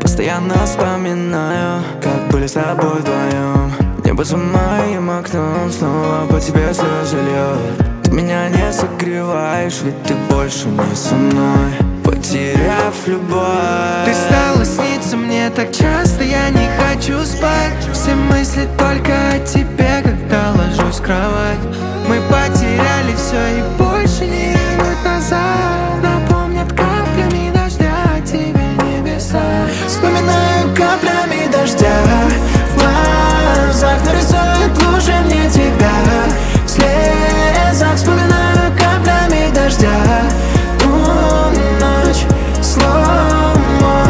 Постоянно вспоминаю, как были с тобой вдвоем. Небо за моим окном снова по тебе слезы льет. Ты меня не согреваешь, ведь ты больше не со мной, потеряв любовь. Ты стала сниться мне так часто, я не хочу спать. Все мысли только о тебе, когда ложусь в кровать. Мы потеряли все и больше не вернуть назад. Напомнят каплями дождя о тебе небеса. Вспоминаю каплями дождя в глазах, нарисуют лужи мне тебя в слезах. Вспоминаю каплями дождя ту ночь снова.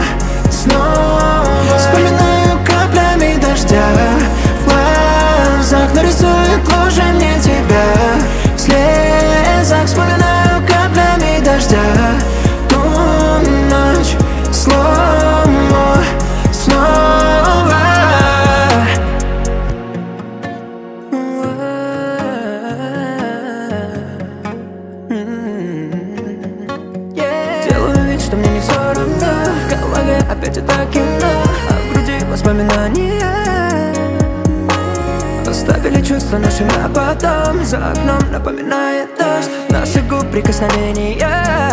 Вспоминаю каплями дождя в глазах, нарисуют лужи мне тебя в слезах. Вспоминаю каплями дождя ту ночь снова. Делаю вид, что мне не все равно. В голове опять это кино, а в груди воспоминания. Оставили чувства наши на потом. За окном напоминает дождь наших губ прикосновения.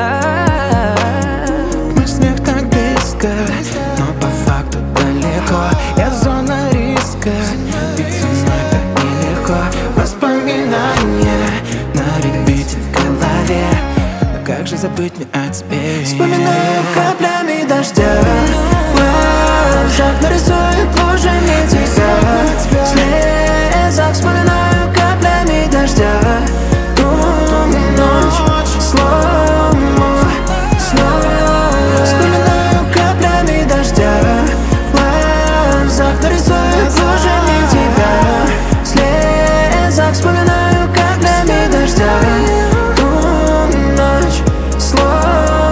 Мы смех так близко, но по факту далеко. Я зона риска, ведь со мной так нелегко. Воспоминания на репите в голове, но как же забыть мне о тебе? Вспоминаю каплями дождя в глазах, нарисуют лужи мне тебя в слезах. Вспоминаю каплями дождя ту ночь снова. Вспоминаю каплями дождя в глазах, нарисуют лужи мне тебя в слезах. Вспоминаю каплями дождя ту ночь снова.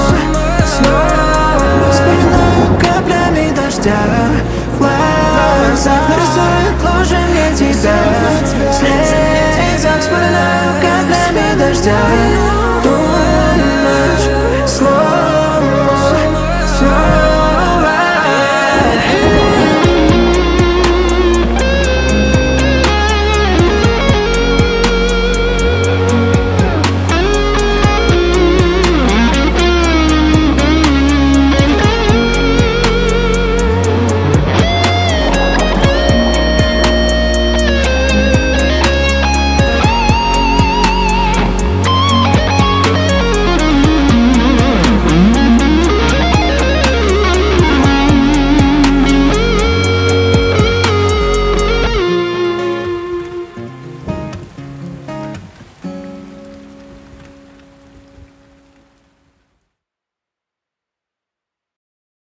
Вспоминаю каплями дождя в глазах, нарисуют лужи мне тебя в слезах. Вспоминаю каплями дождя